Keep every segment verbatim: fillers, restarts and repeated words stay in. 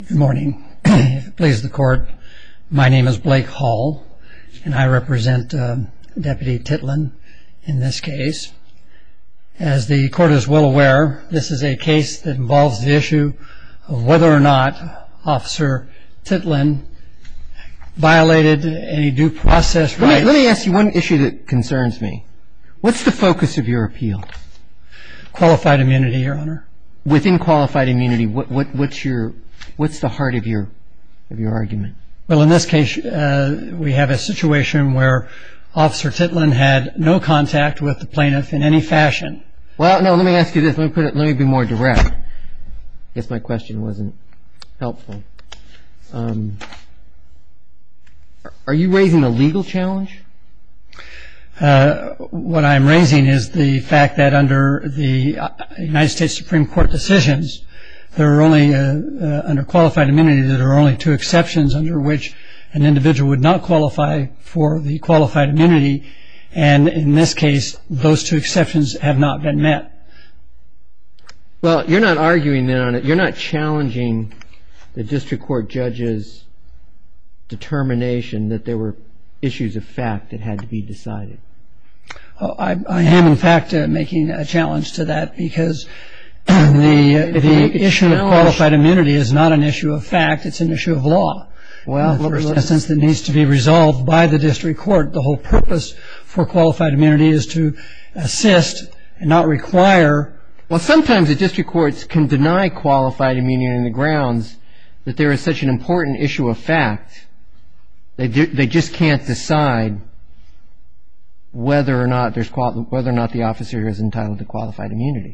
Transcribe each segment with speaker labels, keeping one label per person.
Speaker 1: Good morning. If it pleases the court, my name is Blake Hall, and I represent uh, Deputy Titlin in this case. As the court is well aware, this is a case that involves the issue of whether or not Officer Titlin violated any due process rights.
Speaker 2: Let me, let me ask you one issue that concerns me. What's the focus of your appeal?
Speaker 1: Qualified immunity, Your Honor.
Speaker 2: Within qualified immunity, what, what, what's your, what's the heart of your, of your argument?
Speaker 1: Well, in this case, uh, we have a situation where Officer Titlin had no contact with the plaintiff in any fashion.
Speaker 2: Well, no, let me ask you this. Let me put it, let me be more direct. I guess my question wasn't helpful. Um, are you raising a legal challenge?
Speaker 1: Uh, what I'm raising is the fact that under the United States Supreme Court decisions, there are only, uh, uh, under qualified immunity, there are only two exceptions under which an individual would not qualify for the qualified immunity, and in this case, those two exceptions have not been met.
Speaker 2: Well, you're not arguing then on it. You're not challenging the district court judge's determination that there were issues of fact that had to be decided.
Speaker 1: Oh, I, I am, in fact, uh, making a challenge to that because the, the issue of qualified immunity is not an issue of fact, it's an issue of law.
Speaker 2: Well,
Speaker 1: in the first instance, that needs to be resolved by the district court. The whole purpose for qualified immunity is to assist and not require.
Speaker 2: Well, sometimes the district courts can deny qualified immunity on the grounds that there is such an important issue of fact. They do, they just can't decide whether or not there's quali- whether or not the officer is entitled to qualified immunity.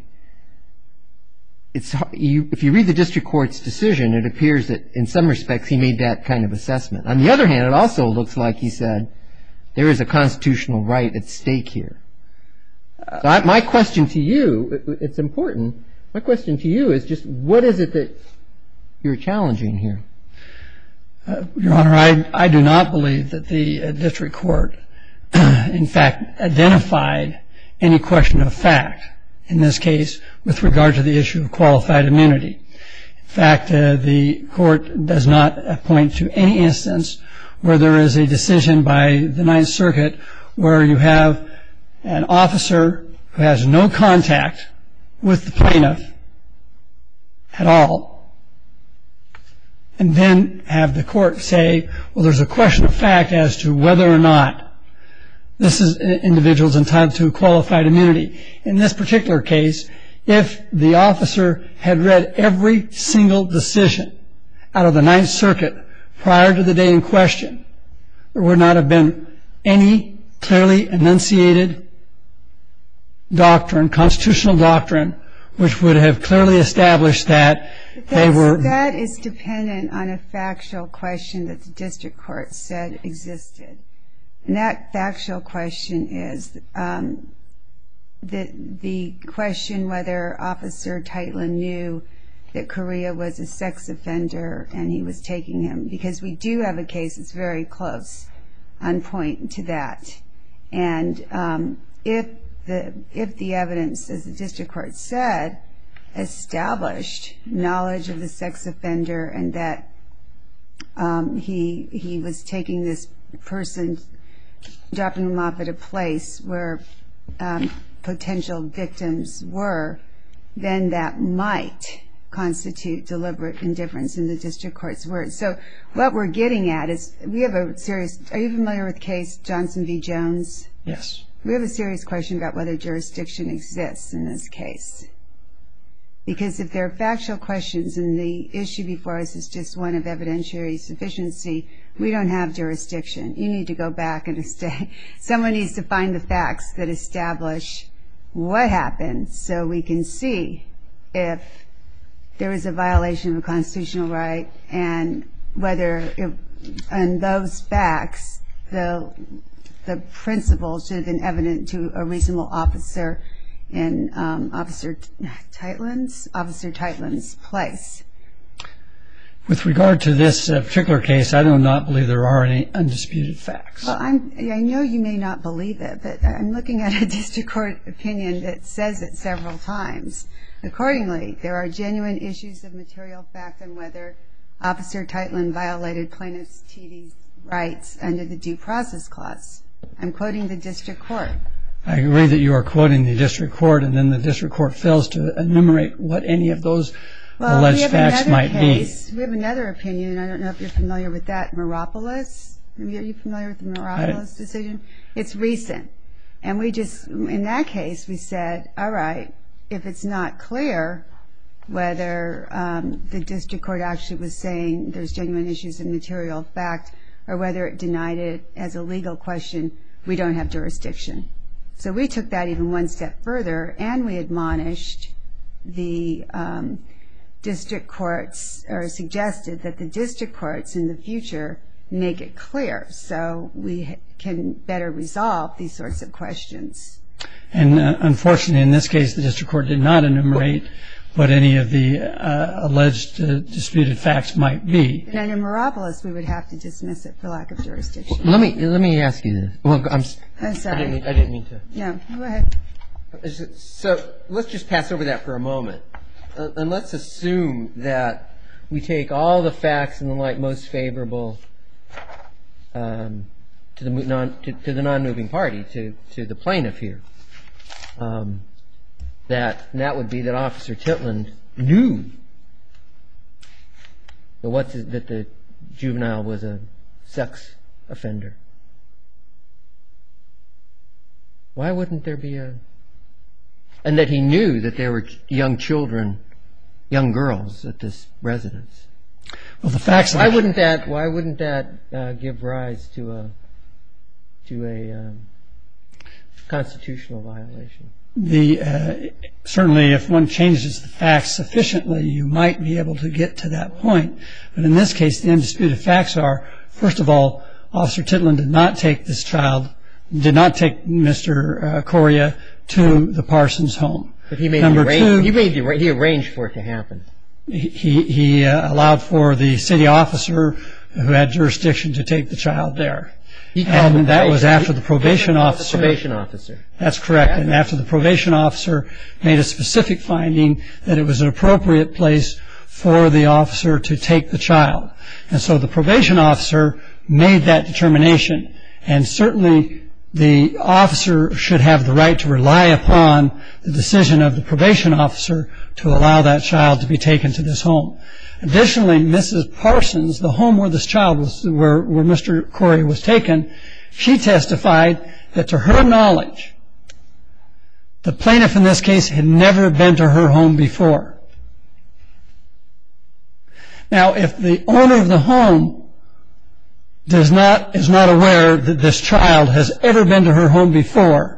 Speaker 2: It's you, if you read the district court's decision, it appears that in some respects he made that kind of assessment. On the other hand, it also looks like he said there is a constitutional right at stake here. So I, my question to you, it, it's important. My question to you is just what is it that you're challenging here?
Speaker 1: Uh, Your Honor, I, I do not believe that the uh, district court, in fact, identified any question of fact, in this case, with regard to the issue of qualified immunity. In fact, uh, the court does not point to any instance where there is a decision by the Ninth Circuit where you have an officer who has no contact with the plaintiff at all, and then have the court say, well, there's a question of fact as to whether or not this is individual's entitled to qualified immunity. In this particular case, if the officer had read every single decision out of the Ninth Circuit prior to the day in question, there would not have been any clearly enunciated doctrine, constitutional doctrine, which would have clearly established that they were...
Speaker 3: That is dependent on a factual question that the district court said existed. And that factual question is um, the, the question whether Officer Titlin knew that Correa was a sex offender and he was taking him, because we do have a case that's very close on point to that. And um, if the if the evidence, as the district court said, established knowledge of the sex offender and that um, he he was taking this person, dropping him off at a place where um, potential victims were, then that might constitute deliberate indifference in the district court's words. So what we're getting at is we have a serious... Are you familiar with the case Johnson v. Jones?
Speaker 1: Yes.
Speaker 3: We have a serious question about whether jurisdiction exists in this case. Because if there are factual questions and the issue before us is just one of evidentiary sufficiency, we don't have jurisdiction. You need to go back and stay. Someone needs to find the facts that establish what happened so we can see if there is a violation of a constitutional right and whether it, and those facts, the the principle should have been evident to a reasonable officer in um, Officer Titlin's Officer Titlin's place.
Speaker 1: With regard to this uh, particular case, I do not believe there are any undisputed facts.
Speaker 3: Well, I'm, I know you may not believe it, but I'm looking at a district court opinion that says it several times. Accordingly, there are genuine issues of material fact on whether Officer Teitland violated plaintiff's T D's rights under the Due Process Clause. I'm quoting the district court.
Speaker 1: I agree that you are quoting the district court, and then the district court fails to enumerate what any of those
Speaker 3: well,
Speaker 1: alleged
Speaker 3: we have
Speaker 1: facts might
Speaker 3: case.
Speaker 1: be.
Speaker 3: We have another opinion. I don't know if you're familiar with that, Meropolis. Are you familiar with the Meropolis I, decision? It's recent. And we just, in that case, we said, all right, if it's not clear whether um, the district court actually was saying there's genuine issues of material fact or whether it denied it as a legal question, we don't have jurisdiction. So we took that even one step further, and we admonished the um, district courts, or suggested that the district courts in the future make it clear so we can better resolve these sorts of questions.
Speaker 1: And uh, unfortunately, in this case, the district court did not enumerate what any of the uh, alleged uh, disputed facts might be.
Speaker 3: And under Meropolis, we would have to dismiss it for lack of jurisdiction.
Speaker 2: Let me let me ask you this. Well, I'm,
Speaker 3: I'm sorry.
Speaker 2: I didn't, mean, I didn't mean to.
Speaker 3: No, go ahead.
Speaker 2: So let's just pass over that for a moment, uh, and let's assume that we take all the facts in the light most favorable um, to the non to, to the non-moving party, to to the plaintiff here. Um, that and that would be that Officer Teitland knew that what's that the juvenile was a sex offender. Why wouldn't there be a and that he knew that there were young children, young girls at this residence?
Speaker 1: Well, the facts.
Speaker 2: Why wouldn't that? Why wouldn't that uh, give rise to a to a um, constitutional violation?
Speaker 1: The uh, certainly, if one changes the facts sufficiently, you might be able to get to that point. But in this case, the undisputed facts are: first of all, Officer Teitland did not take this child, did not take Mister Uh, Correa to the Parsons home.
Speaker 2: But he made
Speaker 1: Number
Speaker 2: the
Speaker 1: two,
Speaker 2: he made the, he arranged for it to happen.
Speaker 1: He he uh, allowed for the city officer who had jurisdiction to take the child there.
Speaker 2: He called
Speaker 1: and
Speaker 2: the
Speaker 1: that was after the
Speaker 2: he
Speaker 1: probation officer.
Speaker 2: The probation officer.
Speaker 1: That's correct. And after the probation officer made a specific finding that it was an appropriate place for the officer to take the child. And so the probation officer made that determination. And certainly the officer should have the right to rely upon the decision of the probation officer to allow that child to be taken to this home. Additionally, Missus Parsons, the home where this child was, where, where Mister Correa was taken, she testified that to her knowledge, the plaintiff in this case had never been to her home before. Now, if the owner of the home does not, is not aware that this child has ever been to her home before,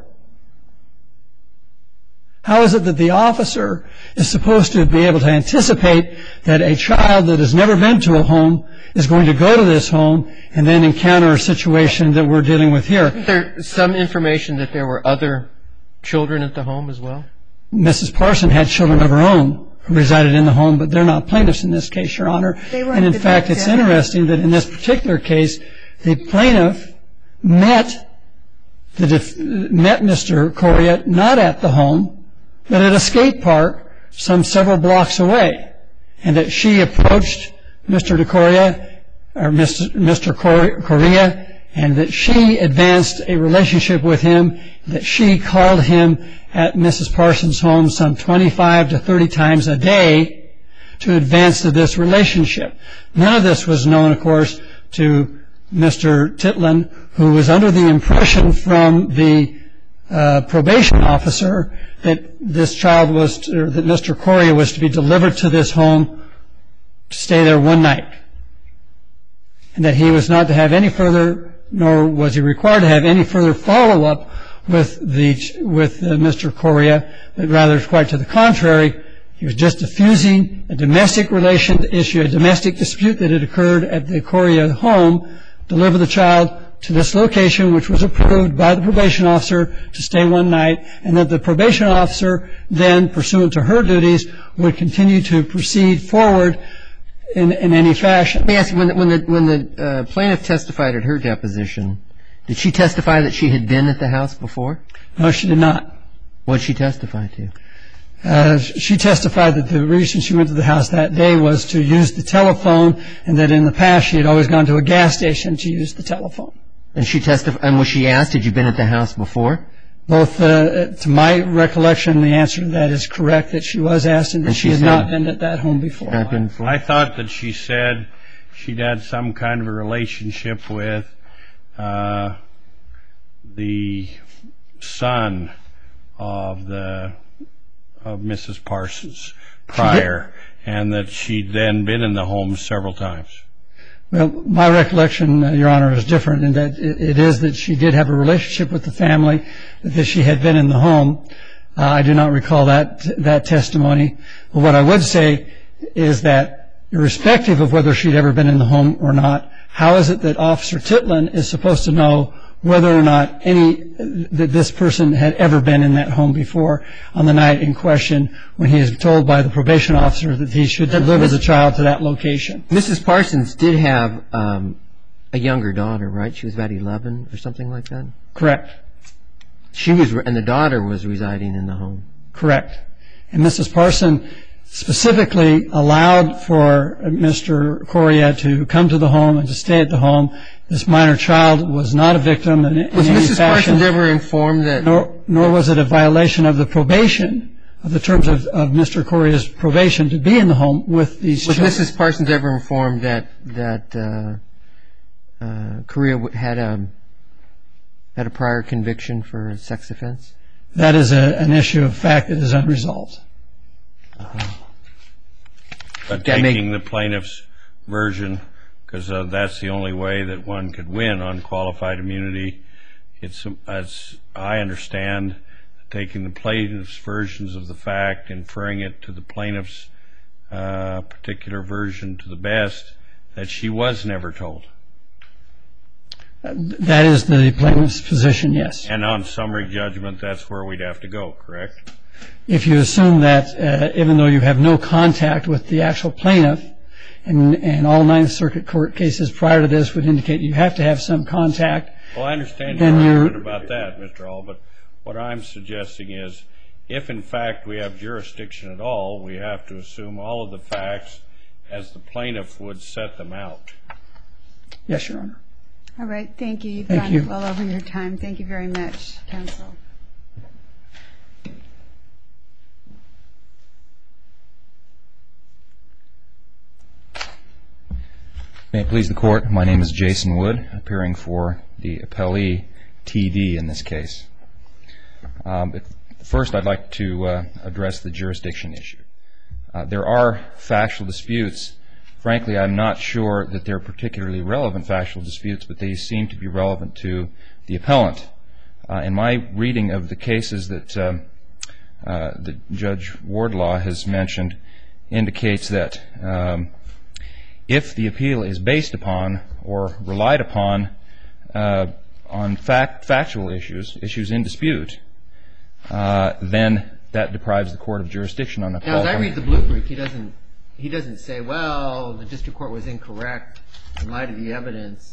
Speaker 1: how is it that the officer is supposed to be able to anticipate that a child that has never been to a home is going to go to this home and then encounter a situation that we're dealing with here?
Speaker 2: Isn't there some information that there were other children at the home as well?
Speaker 1: Missus Parsons had children of her own who resided in the home, but they're not plaintiffs in this case, Your Honor. And in fact, it's interesting that in this particular case, the plaintiff met, the def- met Mister Correa not at the home, but at a skate park some several blocks away, and that she approached Mister DeCorrea, or Mister Correa, and that she advanced a relationship with him, that she called him at Missus Parsons' home some twenty-five to thirty times a day to advance to this relationship. None of this was known, of course, to Mister Teitland, who was under the impression from the Uh, probation officer that this child was, to, or that Mister Correa was to be delivered to this home to stay there one night, and that he was not to have any further, nor was he required to have any further follow-up with the with uh, Mister Correa, but rather quite to the contrary, he was just diffusing a domestic relation issue, a domestic dispute that had occurred at the Correa home, deliver the child to this location, which was approved by the probation officer to stay one night, and that the probation officer then, pursuant to her duties, would continue to proceed forward in, in any fashion.
Speaker 2: Let me ask you, when the, when the, when the uh, plaintiff testified at her deposition, did she testify that she had been at the house before?
Speaker 1: No, she did not.
Speaker 2: What did she testify to?
Speaker 1: Uh, she testified that the reason she went to the house that day was to use the telephone, and that in the past she had always gone to a gas station to use the telephone.
Speaker 2: And she testified, and was she asked, had you been at the house before?
Speaker 1: Both, uh, to my recollection, the answer to that is correct, that she was asked, and that
Speaker 2: And
Speaker 1: she,
Speaker 2: she
Speaker 1: had
Speaker 2: said-
Speaker 1: not been at that home before.
Speaker 2: Not been before?
Speaker 4: I thought that she said she'd had some kind of a relationship with uh, the son of the of Missus Parsons prior, and that she'd then been in the home several times.
Speaker 1: Well, my recollection, uh, Your Honor, is different in that it, it is that she did have a relationship with the family, that she had been in the home. Uh, I do not recall that that testimony. But what I would say is that, irrespective of whether she'd ever been in the home or not, how is it that Officer Titlin is supposed to know whether or not any that this person had ever been in that home before on the night in question, when he is told by the probation officer that he should deliver the child to that location?
Speaker 2: Missus Parsons did have um, a younger daughter, right? She was about eleven or something like that?
Speaker 1: Correct.
Speaker 2: She was, and the daughter was residing in the home.
Speaker 1: Correct. And Missus Parson specifically allowed for Mister Correa to come to the home and to stay at the home. This minor child was not a victim in, in
Speaker 2: Was
Speaker 1: any
Speaker 2: Missus
Speaker 1: fashion.
Speaker 2: Parsons ever informed that?
Speaker 1: Nor, nor was it a violation of the probation, of the terms of, of Mister Correa's probation, to be in the home with these
Speaker 2: Was
Speaker 1: children.
Speaker 2: Missus Parsons ever informed that that uh, uh, Correa had a had a prior conviction for a sex offense?
Speaker 1: That is a, an issue of fact that is unresolved.
Speaker 4: But
Speaker 2: That make-
Speaker 4: taking the plaintiff's version, because uh, that's the only way that one could win on qualified immunity, it's, as I understand, taking the plaintiff's versions of the fact, inferring it to the plaintiff's uh, particular version to the best, that she was never told.
Speaker 1: That is the plaintiff's position, yes.
Speaker 4: And on summary judgment, that's where we'd have to go, correct?
Speaker 1: If you assume that uh, even though you have no contact with the actual plaintiff, and, and all Ninth Circuit court cases prior to this would indicate you have to have some contact.
Speaker 4: Well, I understand your
Speaker 1: Then you're-
Speaker 4: argument about that, Mister Hall, but what I'm suggesting is, if in fact we have jurisdiction at all, we have to assume all of the facts as the plaintiff would set them out.
Speaker 1: Yes, Your Honor.
Speaker 3: All right, thank you. You've
Speaker 1: Thank
Speaker 3: gone
Speaker 1: you.
Speaker 3: well over your time. Thank you very much, counsel.
Speaker 5: May it please the Court, my name is Jason Wood, appearing for the appellee T D in this case. Um, but first, I'd like to uh, address the jurisdiction issue. Uh, there are factual disputes. Frankly, I'm not sure that they're particularly relevant factual disputes, but they seem to be relevant to the appellant. Uh, in my reading of the cases that, um, uh, that Judge Wardlaw has mentioned, indicates that um, if the appeal is based upon or relied upon uh, on fact, factual issues, issues in dispute, uh, then that deprives the court of jurisdiction on a
Speaker 2: Now, as I
Speaker 5: qualified-
Speaker 2: read the blue brief, he doesn't he doesn't say, well, the district court was incorrect in light of the evidence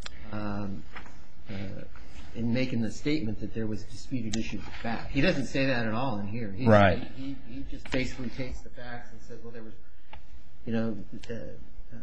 Speaker 2: um, uh, in making the statement that there was disputed issues of fact. He doesn't say that at all in here. He's,
Speaker 5: Right.
Speaker 2: He, he, he just basically takes the facts and says, well, there was, you know, uh, uh,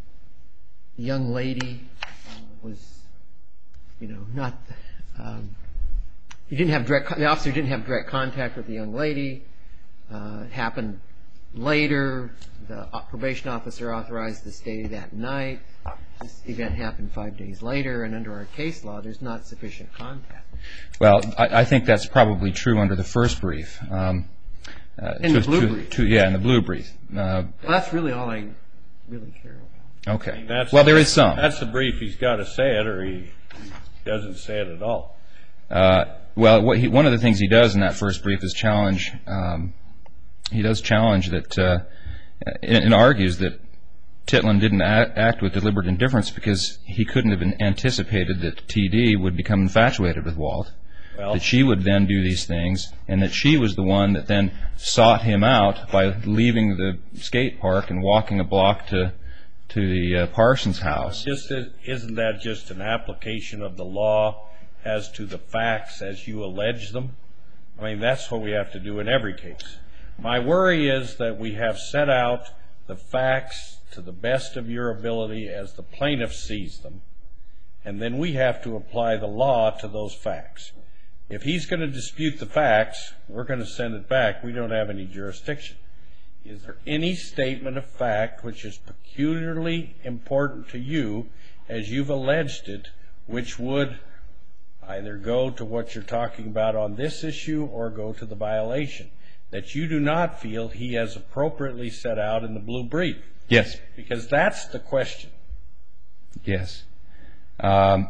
Speaker 2: the young lady uh, was, you know, not. Um, he didn't have direct. The officer didn't have direct contact with the young lady. Uh, it happened later. The probation officer authorized the stay that night. This event happened five days later, and under our case law, there's not sufficient contact.
Speaker 5: Well, I, I think that's probably true under the first brief. Um, uh,
Speaker 2: In the
Speaker 5: to-
Speaker 2: blue
Speaker 5: to-
Speaker 2: brief.
Speaker 5: to- yeah, in the blue brief. Uh,
Speaker 2: Well, that's really all I really care about.
Speaker 5: okay.
Speaker 4: That's-
Speaker 5: Well, there is some.
Speaker 4: That's the brief. He's got to say it, or he doesn't say it at all.
Speaker 5: Uh, well, what he, one of the things he does in that first brief is challenge. Um, he does challenge that, uh, and, and argues that Titlin didn't act, act with deliberate indifference because he couldn't have been anticipated that T D would become infatuated with Walt,
Speaker 4: Well,
Speaker 5: that she would then do these things, and that she was the one that then sought him out by leaving the skate park and walking a block to to the uh, Parsons house.
Speaker 4: just isn't that just an application of the law as to the facts as you allege them? I mean, that's what we have to do in every case. My worry is that we have set out the facts to the best of your ability as the plaintiff sees them, and then we have to apply the law to those facts. If he's going to dispute the facts, we're going to send it back. We don't have any jurisdiction. Is there any statement of fact which is peculiarly important to you, as you've alleged it, which would either go to what you're talking about on this issue or go to the violation, that you do not feel he has appropriately set out in the blue brief?
Speaker 5: Yes.
Speaker 4: Because that's the question.
Speaker 5: Yes. Um,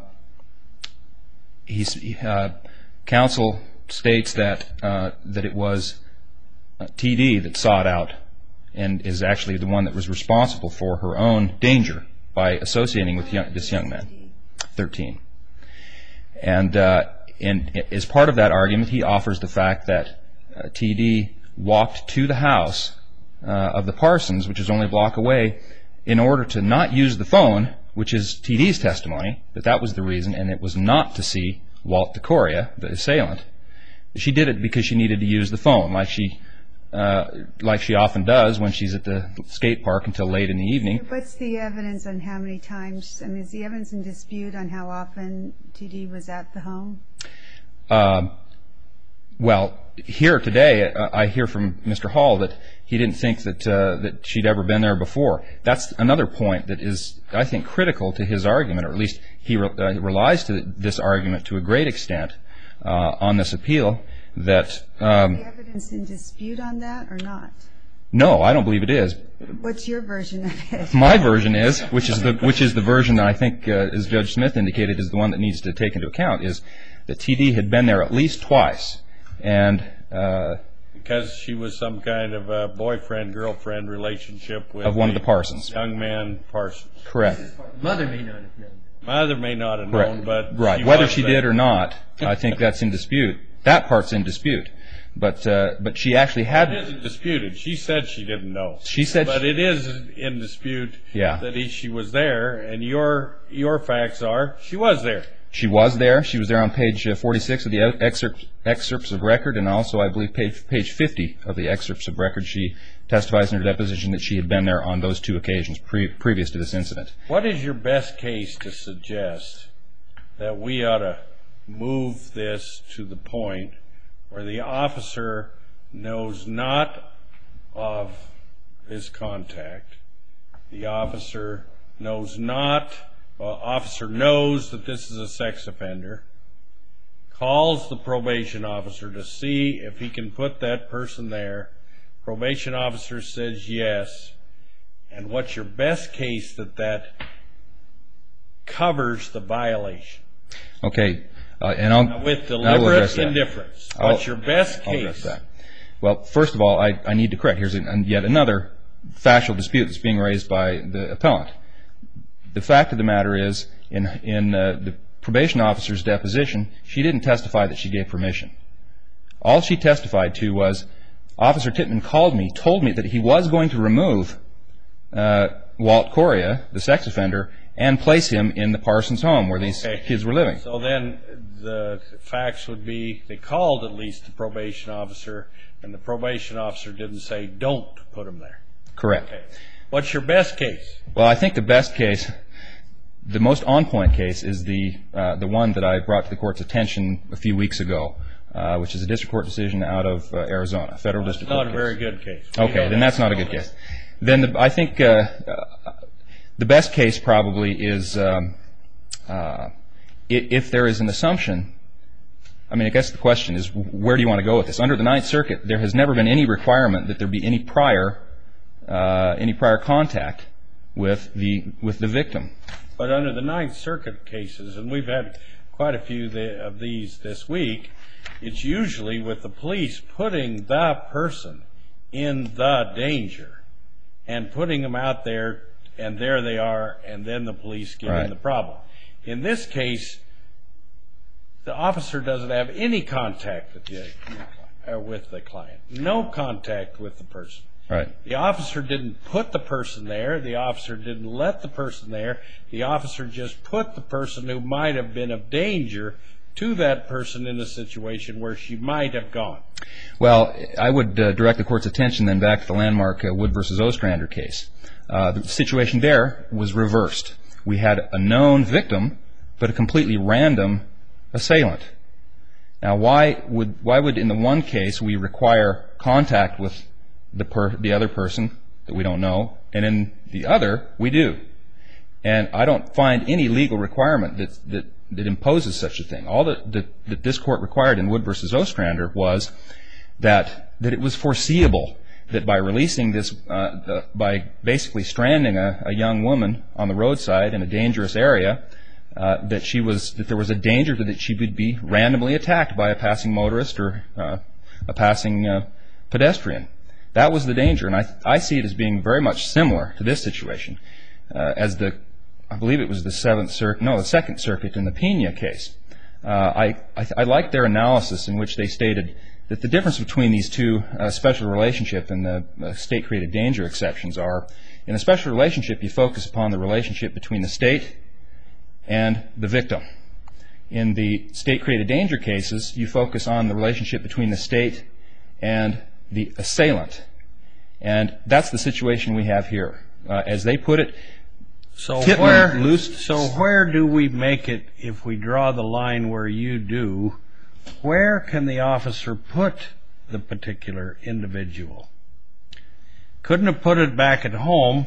Speaker 5: he's, uh, counsel states that uh, that it was uh, T D that sought out and is actually the one that was responsible for her own danger by associating with young, this young man, thirteen. And, uh, and as part of that argument, he offers the fact that uh, T D walked to the house uh, of the Parsons, which is only a block away, in order to not use the phone, which is T D's testimony, that that was the reason, and it was not to see Walt DeCoria, the assailant. She did it because she needed to use the phone, like she uh, like she often does when she's at the skate park until late in the evening.
Speaker 3: What's the evidence on how many times? I mean, is the evidence in dispute on how often T D was at the home?
Speaker 5: Um, well, here today, uh, I hear from Mister Hall that he didn't think that uh, that she'd ever been there before. That's another point that is, I think, critical to his argument, or at least he re- uh, relies to this argument to a great extent uh, on this appeal. That um,
Speaker 3: is the evidence in dispute on that or not?
Speaker 5: No, I don't believe it is.
Speaker 3: What's your version of it?
Speaker 5: My version is, which is the which is the version that I think, uh, as Judge Smith indicated, is the one that needs to take into account, is that T D had been there at least twice, and uh,
Speaker 4: because she was some kind of a boyfriend-girlfriend relationship with
Speaker 5: of one of the Parsons,
Speaker 4: young man Parsons.
Speaker 5: Correct.
Speaker 2: Mother may not have known.
Speaker 4: Mother may not have
Speaker 5: Correct.
Speaker 4: known, but
Speaker 5: right.
Speaker 4: she
Speaker 5: Whether
Speaker 4: was
Speaker 5: she
Speaker 4: there.
Speaker 5: did or not, I think that's in dispute. That part's in dispute. But uh, but she actually had.
Speaker 4: It isn't disputed. She said she didn't know.
Speaker 5: She said.
Speaker 4: But
Speaker 5: she,
Speaker 4: it is in dispute
Speaker 5: yeah.
Speaker 4: that he, she was there, and your your facts are she was there.
Speaker 5: She was there. She was there on page uh, forty-six of the excerpts excerpts of record, and also I believe page page fifty of the excerpts of record. She testifies in her deposition that she had been there on those two occasions pre- previous to this incident.
Speaker 4: What is your best case to suggest that we ought to move this to the point where the officer knows not of this contact, the officer knows not, well, officer knows that this is a sex offender, calls the probation officer to see if he can put that person there, probation officer says yes, and what's your best case that that covers the violation?
Speaker 5: Okay. Uh, and I'll,
Speaker 4: now, with
Speaker 5: I will
Speaker 4: deliberate
Speaker 5: address that.
Speaker 4: indifference,
Speaker 5: I'll-
Speaker 4: what's your best
Speaker 5: I'll address
Speaker 4: case?
Speaker 5: that. Well, first of all, I, I need to correct. Here's an, yet another factual dispute that's being raised by the appellant. The fact of the matter is, in, in uh, the probation officer's deposition, she didn't testify that she gave permission. All she testified to was, Officer Tittman called me, told me that he was going to remove uh, Walt Coria, the sex offender, and place him in the Parsons home where these
Speaker 4: Okay.
Speaker 5: kids were living.
Speaker 4: So then the facts would be they called at least the probation officer, and the probation officer didn't say, don't put him there.
Speaker 5: Correct.
Speaker 4: Okay. What's your best case?
Speaker 5: Well, I think the best case, the most on-point case, is the uh, the one that I brought to the court's attention a few weeks ago, uh, which is a district court decision out of uh, Arizona, federal
Speaker 4: It's
Speaker 5: district
Speaker 4: not
Speaker 5: court
Speaker 4: a
Speaker 5: case.
Speaker 4: very good case. We
Speaker 5: Okay,
Speaker 4: know
Speaker 5: then that's not a good case. Then the, I think uh, uh, the best case probably is um, uh, if there is an assumption. I mean, I guess the question is, where do you want to go with this? Under the Ninth Circuit, there has never been any requirement that there be any prior uh, any prior contact with the with the victim.
Speaker 4: But under the Ninth Circuit cases, and we've had quite a few of these this week, it's usually with the police putting the person in the danger and putting them out there, and there they are, and then the police get
Speaker 5: Right.
Speaker 4: in the problem. In this case, the officer doesn't have any contact with the, uh, with the client, no contact with the person.
Speaker 5: Right.
Speaker 4: The officer didn't put the person there. The officer didn't let the person there. The officer just put the person who might have been of danger to that person in a situation where she might have gone?
Speaker 5: Well, I would uh, direct the Court's attention then back to the landmark uh, Wood versus Ostrander case. Uh, the situation there was reversed. We had a known victim, but a completely random assailant. Now, why would why would in the one case we require contact with the per, the other person that we don't know, and in the other we do? And I don't find any legal requirement that that, that imposes such a thing. All that, that that this Court required in Wood versus Ostrander was that that it was foreseeable that by releasing this, uh, the, by basically stranding a, a young woman on the roadside in a dangerous area, uh, that she was that there was a danger that she would be randomly attacked by a passing motorist or uh, a passing uh, pedestrian. That was the danger, and I I see it as being very much similar to this situation, uh, as the I believe it was the Seventh Circuit, no, the Second Circuit in the Pena case. Uh, I I, I like their analysis in which they stated that the difference between these two uh, special relationship and the uh, state-created danger exceptions are, in a special relationship, you focus upon the relationship between the state and the victim. In the state-created danger cases, you focus on the relationship between the state and the assailant. And that's the situation we have here. Uh, as they put it,
Speaker 4: so
Speaker 5: Tittman
Speaker 4: where,
Speaker 5: loosed...
Speaker 4: so where do we make it, if we draw the line where you do, where can the officer put the particular individual? Couldn't have put it back at home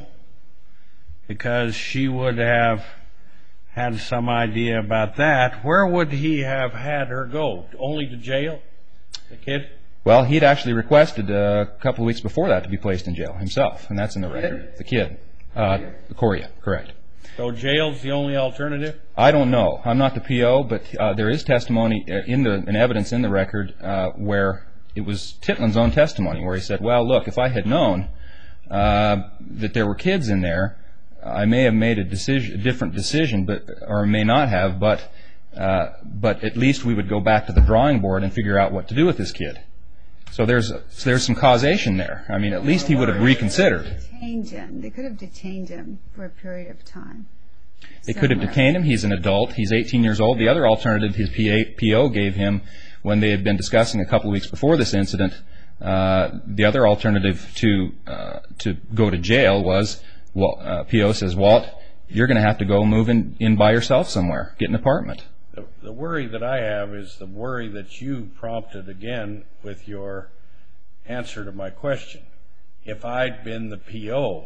Speaker 4: because she would have had some idea about that. Where would he have had her go? Only to jail, the kid?
Speaker 5: Well, he'd actually requested a couple of weeks before that to be placed in jail himself, and that's in the record. The kid. Uh, Coria, correct.
Speaker 4: So jail's the only alternative?
Speaker 5: I don't know. I'm not the P O, but uh, there is testimony in the in evidence in the record uh, where it was Titlin's own testimony where he said, well, look, if I had known uh, that there were kids in there, I may have made a decision, a different decision, but or may not have, but uh, but at least we would go back to the drawing board and figure out what to do with this kid. So there's so there's some causation there. I mean, at least he would have reconsidered.
Speaker 3: Detained him. They could have detained him for a period of time.
Speaker 5: They could have detained him. He's an adult. He's eighteen years old. The other alternative his P O gave him when they had been discussing a couple of weeks before this incident, uh, the other alternative to uh, to go to jail was, well, uh, P O says, Walt, you're going to have to go move in, in by yourself somewhere, get an apartment.
Speaker 4: The, the worry that I have is the worry that you prompted again with your answer to my question. If I'd been the P O,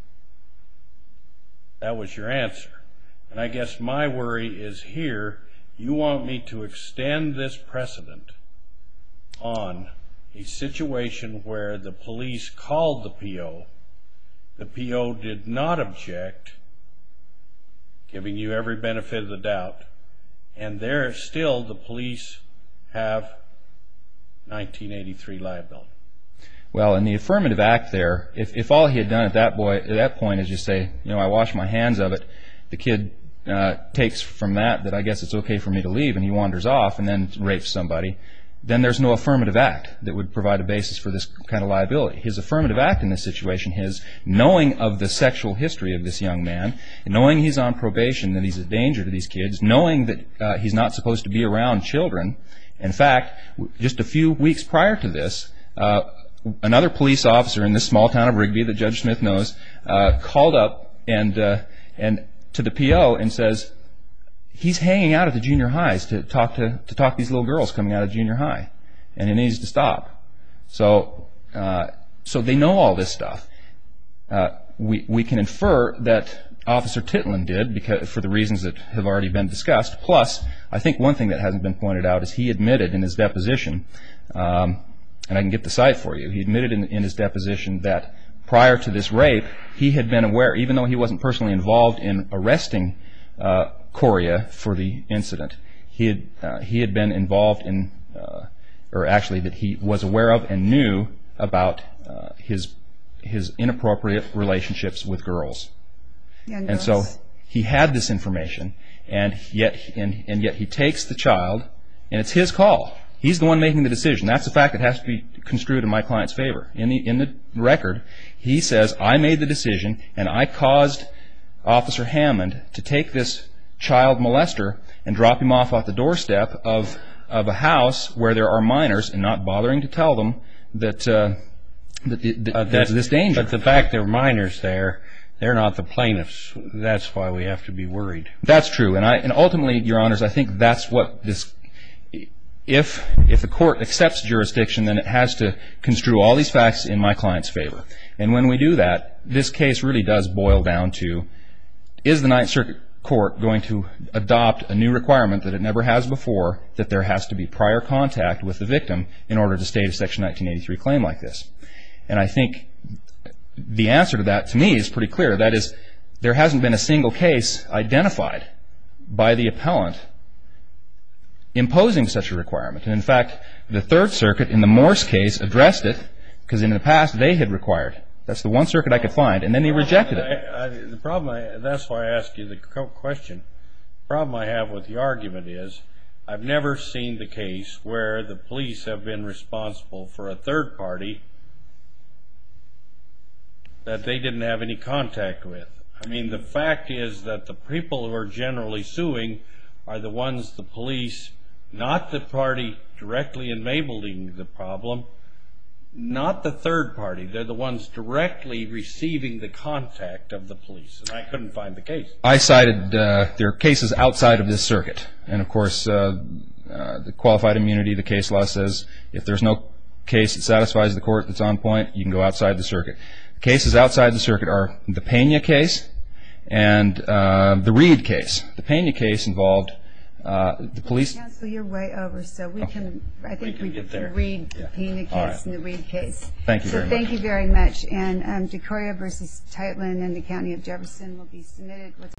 Speaker 4: that was your answer. And I guess my worry is here, you want me to extend this precedent on a situation where the police called the P O, the P O did not object, giving you every benefit of the doubt, and there still the police have nineteen eighty-three liability.
Speaker 5: Well, in the affirmative act there, if, if all he had done at that, boy, at that point is just say, you know, I wash my hands of it, the kid uh, takes from that that I guess it's okay for me to leave, and he wanders off and then rapes somebody, then there's no affirmative act that would provide a basis for this kind of liability. His affirmative act in this situation is knowing of the sexual history of this young man, knowing he's on probation, that he's a danger to these kids, knowing that uh, he's not supposed to be around children. In fact, just a few weeks prior to this, uh, another police officer in this small town of Rigby that Judge Smith knows uh, called up and uh, and to the P O and says, he's hanging out at the junior highs to talk to to talk to these little girls coming out of junior high, and he needs to stop. So, uh, so they know all this stuff. Uh, we we can infer that Officer Titlin did because for the reasons that have already been discussed. Plus, I think one thing that hasn't been pointed out is he admitted in his deposition, um, and I can get the cite for you. He admitted in, in his deposition that prior to this rape, he had been aware, even though he wasn't personally involved in arresting Uh, Coria for the incident, he had uh, he had been involved in, uh, or actually that he was aware of and knew about uh, his his inappropriate relationships with girls,
Speaker 3: Young
Speaker 5: and
Speaker 3: girls.
Speaker 5: so he had this information, and yet and and yet he takes the child, and it's his call. He's the one making the decision. That's a fact that has to be construed in my client's favor. In the in the record, he says, I made the decision, and I caused Officer Hammond to take this child molester and drop him off at the doorstep of of a house where there are minors and not bothering to tell them that, uh, that, that uh, there's this danger.
Speaker 4: But the fact there are minors there, they're not the plaintiffs. That's why we have to be worried.
Speaker 5: That's true. And I and ultimately, Your Honors, I think that's what this if if the court accepts jurisdiction, then it has to construe all these facts in my client's favor. And when we do that, this case really does boil down to, is the Ninth Circuit Court going to adopt a new requirement that it never has before, that there has to be prior contact with the victim in order to state a Section nineteen eighty-three claim like this? And I think the answer to that, to me, is pretty clear. That is, there hasn't been a single case identified by the appellant imposing such a requirement. And in fact, the Third Circuit in the Morse case addressed it, because in the past they had required. That's the one circuit I could find, and then they rejected it.
Speaker 4: I, I, the problem, I, that's why I asked you the question. The problem I have with the argument is, I've never seen the case where the police have been responsible for a third party that they didn't have any contact with. I mean, the fact is that the people who are generally suing are the ones the police, not the party directly enabling the problem, not the third party. They're the ones directly receiving the contact of the police, and I couldn't find the case.
Speaker 5: I cited uh, there are cases outside of this circuit, and of course uh, uh, the qualified immunity, the case law says if there's no case that satisfies the court that's on point, you can go outside the circuit. Cases outside the circuit are the Pena case and uh, the Reed case. The Pena case involved uh, the police.
Speaker 3: Counsel, you're way over, so we
Speaker 5: okay.
Speaker 3: can, I think we,
Speaker 4: we can
Speaker 3: can read
Speaker 5: yeah.
Speaker 3: the Pena case
Speaker 5: right.
Speaker 3: and the Reed case.
Speaker 5: Thank you
Speaker 3: so
Speaker 5: very
Speaker 3: thank
Speaker 5: much.
Speaker 3: you very much. And um, Decoria versus Titlein in the County of Jefferson will be submitted with